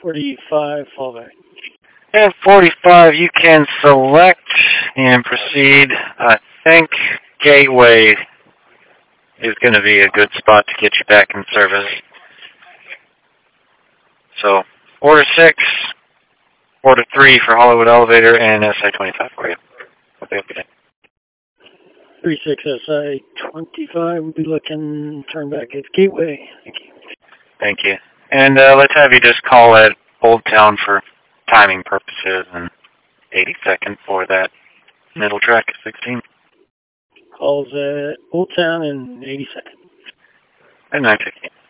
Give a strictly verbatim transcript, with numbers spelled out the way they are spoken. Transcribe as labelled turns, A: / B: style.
A: forty-five, fallback.
B: And forty-five, you can select and proceed. I think Gateway is going to be a good spot to get you back in service. So, order six, order three for Hollywood Elevator, and S I twenty-five for you. Hope you have a good day.
A: three six S I twenty-five, we'll be looking, turn back at Gateway. Thank you.
B: Thank you. And uh, let's have you just call at Old Town for timing purposes and eighty-second for that middle track, sixteen.
A: Calls at Old Town and eighty-second.
B: And nine fifteen.